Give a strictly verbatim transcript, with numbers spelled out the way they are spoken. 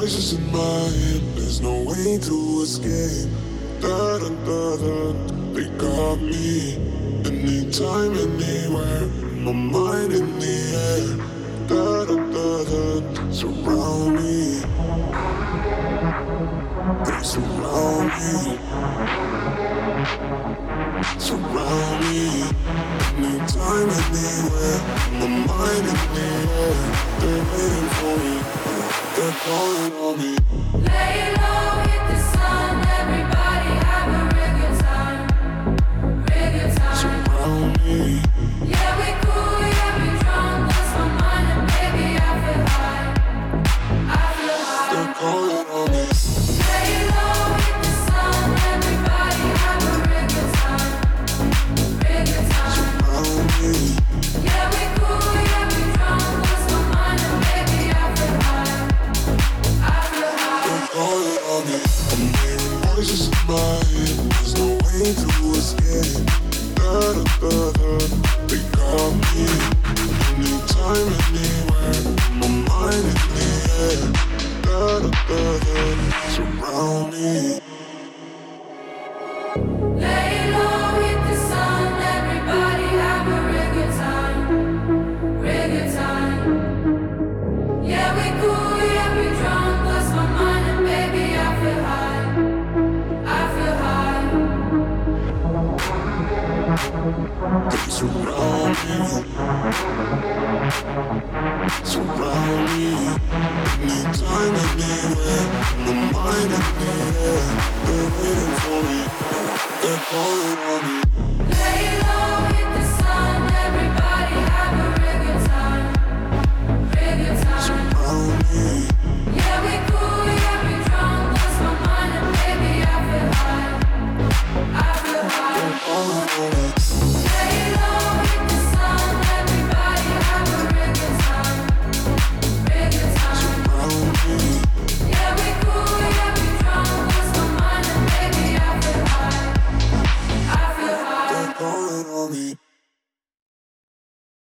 voices in my head, there's no way to escape. Da da da da, they got me. Anytime, anywhere, my mind in the air. Da da da da, surround me. They surround me. Surround me. Anytime, anywhere, my mind in the air. They're waiting for me. They're calling on me. Lay low, hit the sun. Everybody have a real good time. Real good time. Surround me. Yeah, we cool, yeah, we drunk. Lost my mind and baby, I feel high. I feel high. They're calling on me. Lay low, hit the sun. Everybody have a real good time. Real good time. Surround me. Yeah, we cool, yeah, we drunk. Lost my mind and baby, I feel high. I feel high. They're calling on me. I'm hearing voices in my head. There's no way to escape. Da da da da. They got me. Anytime, anywhere. My mind in the air. Da da da da. Surround me. Lay low, hit the sun. Everybody have a real good time. Real good time. Yeah, we cool, yeah, we drunk. Lost my mind and baby, I feel high. I feel high. They surround me. Surround me. Anytime, anywhere. My mind in the air. They're waiting for me. They're calling on me.